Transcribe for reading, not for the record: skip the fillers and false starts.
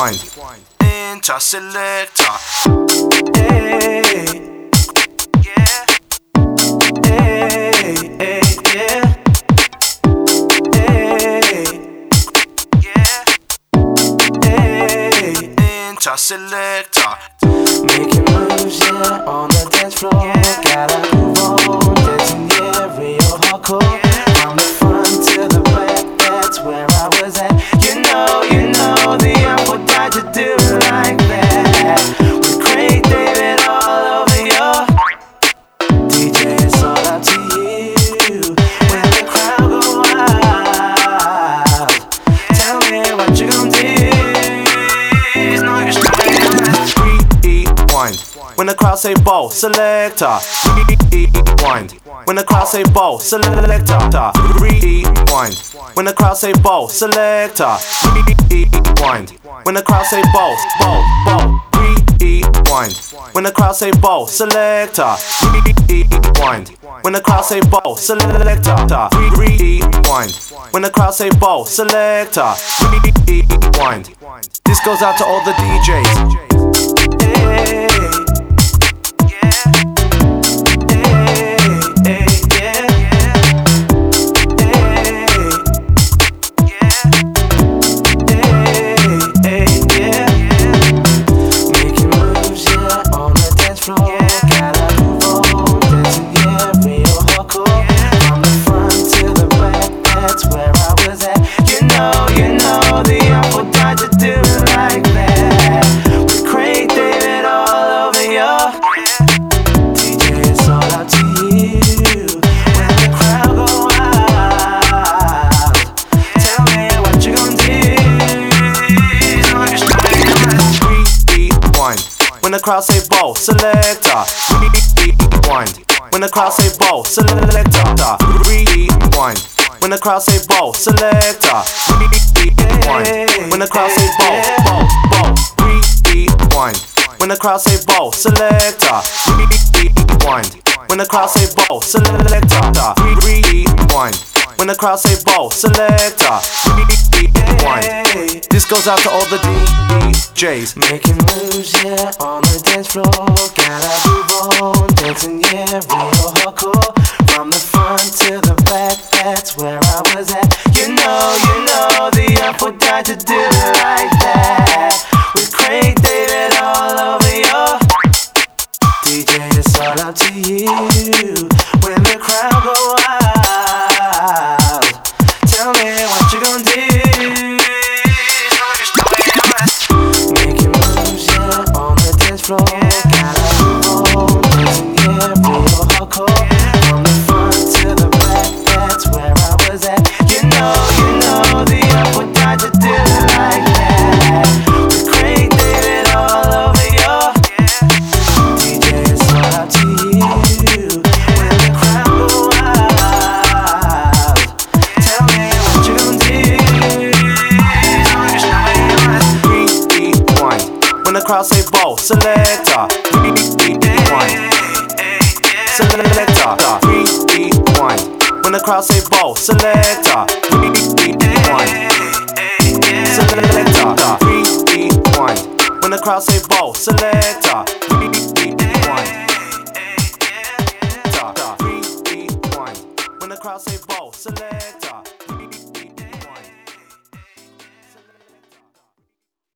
Interselector. Hey, Yeah. hey, hey, yeah. Hey, Yeah. hey. Interselector. Making moves, yeah, on the dance floor. Gotta move on, dancing, yeah, real hardcore. From the front to the back, that's where I was at. You know, the apple died to do it like that. With Craig David all over your DJ, it's all up to you. When the crowd go wild, tell me what you gon' do. It's no use to Rewind. When the crowd say ball, selector. Rewind. When the crowd say ball, selector. Rewind. When the crowd say ball, selector. Rewind. When the crowd say ball, ball. Rewind. When the crowd say ball, selector. Rewind. When the crowd say ball, selector. Rewind. When the crowd say ball, selector. Rewind. This goes out to all the DJs. Hey. When the crowd say ball, selector. Rewind. When the crowd say ball, selector. Rewind. When the crowd say ball, selector. Rewind. When the crowd say ball. Rewind. When the crowd say ball, selector. Rewind. When the crowd say ball, selector. Rewind. When the crowd say ball, selector. Rewind. This goes out to all the DJs. Making moves, yeah, on the dance floor. Gotta move on, dancing, yeah, real hardcore. From the front to the back, that's where I was at. You know, the apple died to do it like that. With Craig David all over your DJ, it's all up to you. When the crowd go wild, tell me what you gon' do. Floor. Gotta move on, dancing, yeah, real hardcore. From the front to the back, that's where I was at. You know, the apple died to do it like that. With Craig David all over your DJ, it's all up to you. When the crowd go wild, tell me what you gon' do. Rewind. When the crowd say ball, selector. Rewind. Selector. Rewind. When the crowd say ball, selector. Rewind. Selector. Rewind. When the crowd say ball, selector. Rewind. Rewind. When the crowd say ball, selector.